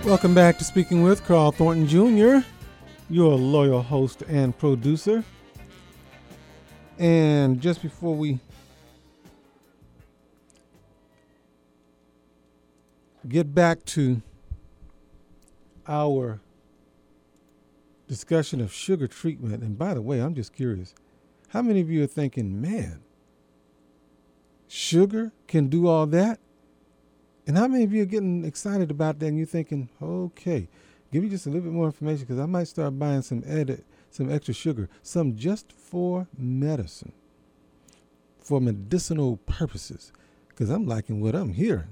Welcome back to Speaking with Carl Thornton Jr., your loyal host and producer. And just before we get back to our discussion of sugar treatment, and by the way, I'm just curious, how many of you are thinking, man, sugar can do all that? And how many of you are getting excited about that and you're thinking, okay, give me just a little bit more information because I might start buying some extra sugar, some just for medicine, for medicinal purposes, because I'm liking what I'm hearing.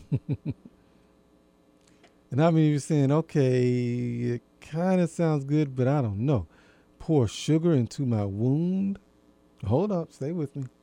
And how many of you are saying, okay, it kind of sounds good, but I don't know. Pour sugar into my wound? Hold up, stay with me.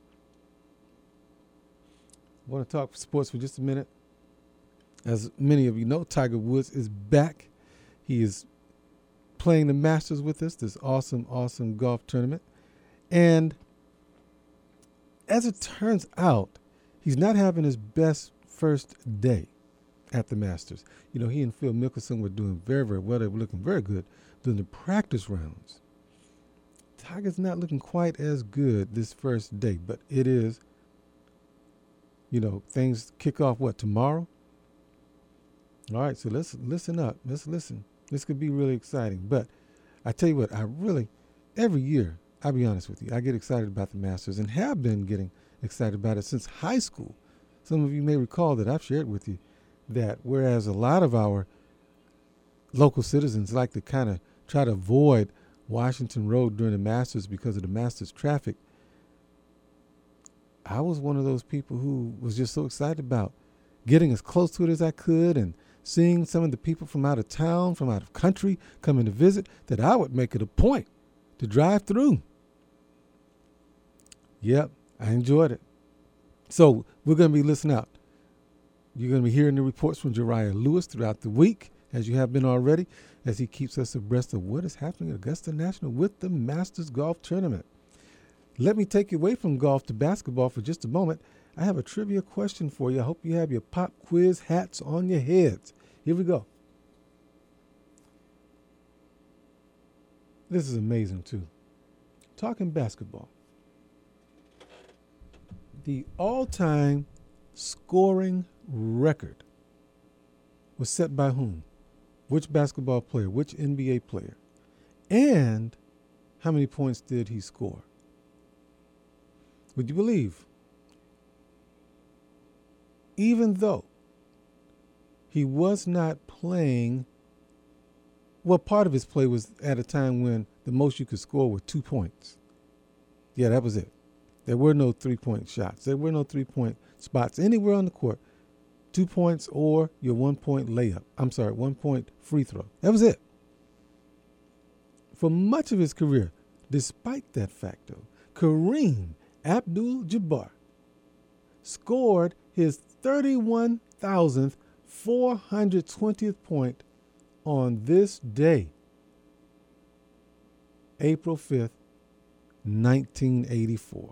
I want to talk sports for just a minute. As many of you know, Tiger Woods is back. He is playing the Masters with us, this awesome, awesome golf tournament. And as it turns out, he's not having his best first day at the Masters. You know, he and Phil Mickelson were doing very, very well. They were looking very good during the practice rounds. Tiger's not looking quite as good this first day, but it is, you know, things kick off, tomorrow? All right, so let's listen up. Let's listen. This could be really exciting. But I tell you what, every year, I'll be honest with you, I get excited about the Masters and have been getting excited about it since high school. Some of you may recall that I've shared with you that whereas a lot of our local citizens like to kind of try to avoid Washington Road during the Masters because of the Masters traffic, I was one of those people who was just so excited about getting as close to it as I could and seeing some of the people from out of town, from out of country coming to visit, that I would make it a point to drive through. Yep, I enjoyed it. So we're going to be listening out. You're going to be hearing the reports from Jariah Lewis throughout the week, as you have been already, as he keeps us abreast of what is happening at Augusta National with the Masters Golf Tournament. Let me take you away from golf to basketball for just a moment. I have a trivia question for you. I hope you have your pop quiz hats on your heads. Here we go. This is amazing, too. Talking basketball. The all-time scoring record was set by whom? Which basketball player? Which NBA player? And how many points did he score? Would you believe? Even though he was not playing, well, part of his play was at a time when the most you could score were 2 points. Yeah, that was it. There were no 3-point shots. There were no 3-point spots anywhere on the court. 2 points or your 1 point layup. 1 point free throw. That was it. For much of his career, despite that fact, though, Kareem Abdul-Jabbar scored his 31,420th point on this day, April 5th, 1984.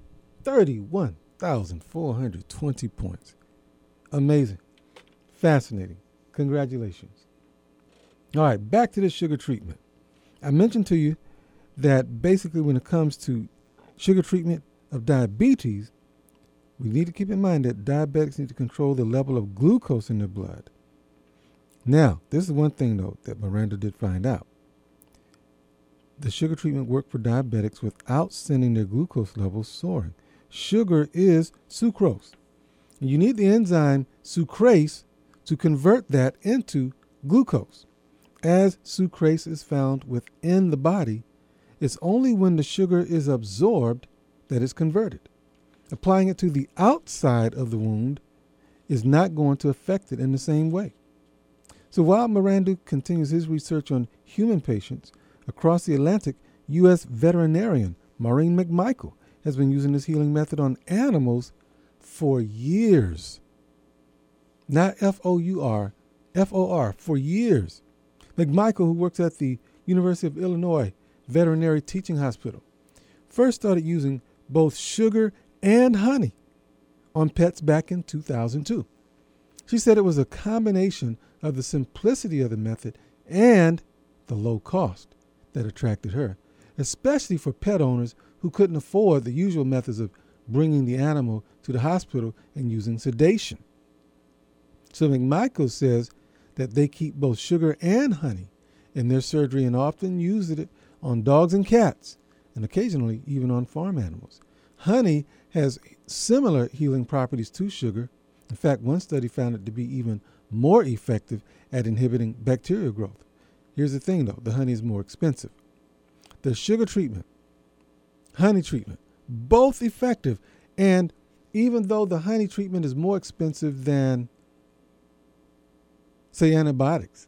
31,420 points. Amazing. Fascinating. Congratulations. All right, back to the sugar treatment. I mentioned to you that basically when it comes to sugar treatment of diabetes, we need to keep in mind that diabetics need to control the level of glucose in their blood. Now, this is one thing, though, that Miranda did find out. The sugar treatment worked for diabetics without sending their glucose levels soaring. Sugar is sucrose. And you need the enzyme sucrase to convert that into glucose. As sucrase is found within the body, it's only when the sugar is absorbed that it's converted. Applying it to the outside of the wound is not going to affect it in the same way. So while Miranda continues his research on human patients, across the Atlantic, U.S. veterinarian Maureen McMichael has been using this healing method on animals for years. Not F-O-U-R, F-O-R, for years. McMichael, who works at the University of Illinois Veterinary Teaching Hospital, first started using both sugar and honey on pets back in 2002. She said it was a combination of the simplicity of the method and the low cost that attracted her, especially for pet owners who couldn't afford the usual methods of bringing the animal to the hospital and using sedation. So McMichael says that they keep both sugar and honey in their surgery and often use it on dogs and cats, and occasionally even on farm animals. Honey has similar healing properties to sugar. In fact, one study found it to be even more effective at inhibiting bacterial growth. Here's the thing, though. The honey is more expensive. The sugar treatment, honey treatment, both effective. And even though the honey treatment is more expensive than, say, antibiotics,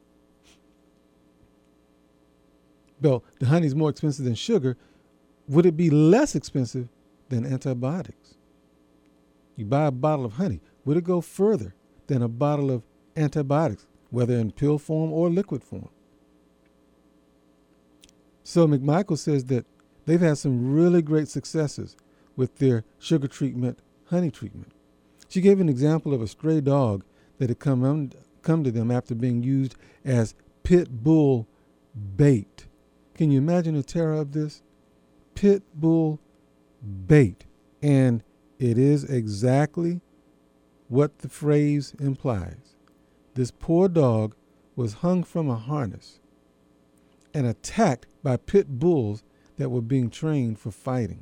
though the honey is more expensive than sugar, would it be less expensive than antibiotics? You buy a bottle of honey, would it go further than a bottle of antibiotics, whether in pill form or liquid form? So McMichael says that they've had some really great successes with their sugar treatment, honey treatment. She gave an example of a stray dog that had come to them after being used as pit bull bait. Can you imagine the terror of this? Pit bull bait. And it is exactly what the phrase implies. This poor dog was hung from a harness and attacked by pit bulls that were being trained for fighting.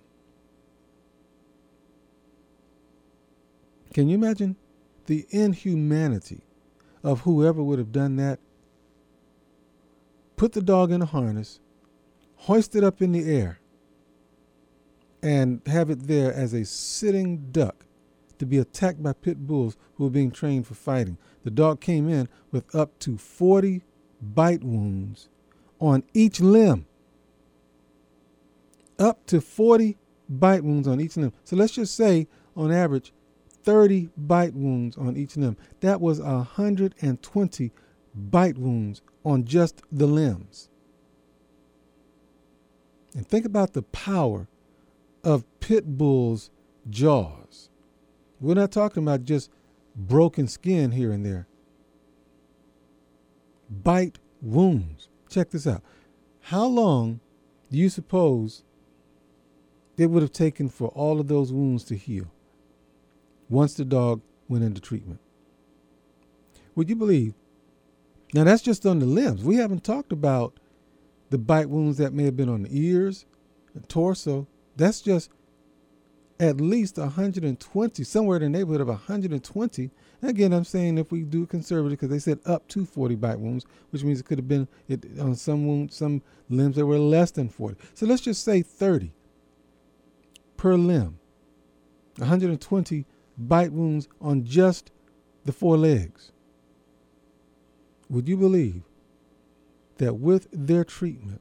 Can you imagine the inhumanity of whoever would have done that? Put the dog in a harness, hoist it up in the air, and have it there as a sitting duck to be attacked by pit bulls who were being trained for fighting. The dog came in with up to 40 bite wounds on each limb. Up to 40 bite wounds on each limb. So let's just say, on average, 30 bite wounds on each limb. That was 120 bite wounds on just the limbs. And think about the power of pit bulls' jaws. We're not talking about just broken skin here and there. Bite wounds. Check this out. How long do you suppose it would have taken for all of those wounds to heal once the dog went into treatment? Would you believe? Now, that's just on the limbs. We haven't talked about the bite wounds that may have been on the ears, the torso. That's just at least 120, somewhere in the neighborhood of 120. And again, I'm saying if we do conservative, because they said up to 40 bite wounds, which means it could have been on some wounds, some limbs that were less than 40. So let's just say 30 per limb. 120 bite wounds on just the four legs. Would you believe that with their treatment,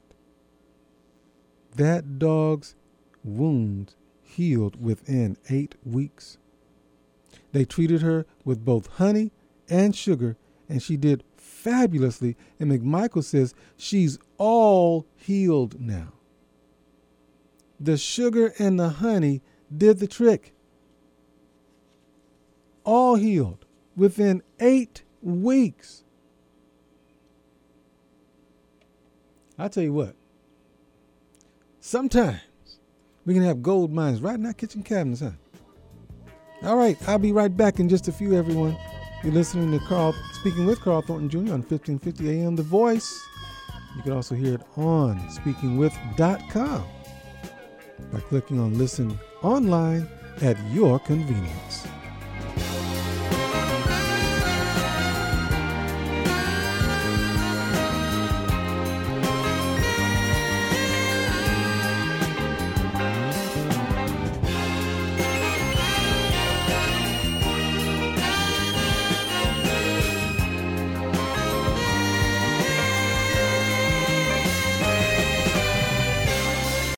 that dog's wounds healed within 8 weeks? They treated her with both honey and sugar, and she did fabulously. And McMichael says she's all healed now. The sugar and the honey did the trick. All healed within 8 weeks. I tell you what, sometimes we can have gold mines right in our kitchen cabinets, huh? All right, I'll be right back in just a few, everyone. You're listening to Speaking with Carl Thornton Jr. on 1550 AM The Voice. You can also hear it on speakingwith.com by clicking on Listen Online at your convenience.